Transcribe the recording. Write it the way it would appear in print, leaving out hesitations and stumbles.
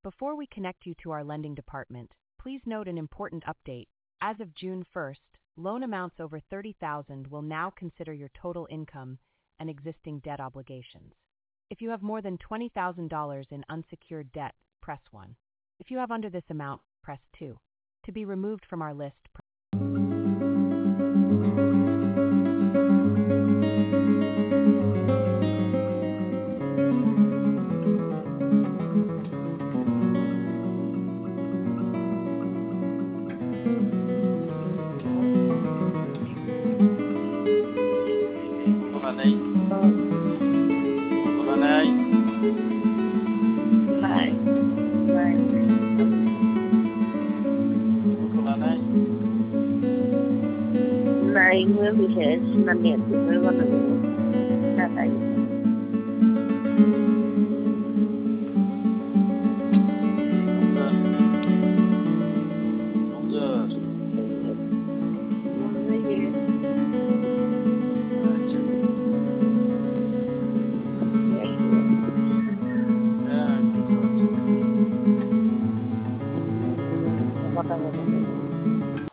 Before we connect you to our lending department, please note an important update. As of June 1st, loan amounts over $30,000 will now consider your total income and existing debt obligations. If you have more than $20,000 in unsecured debt, press 1. If you have under this amount, press 2. To be removed from our list, Này, này, Này, này, này, này, Nguyễn Thị Thế sinh năm 1971, là tại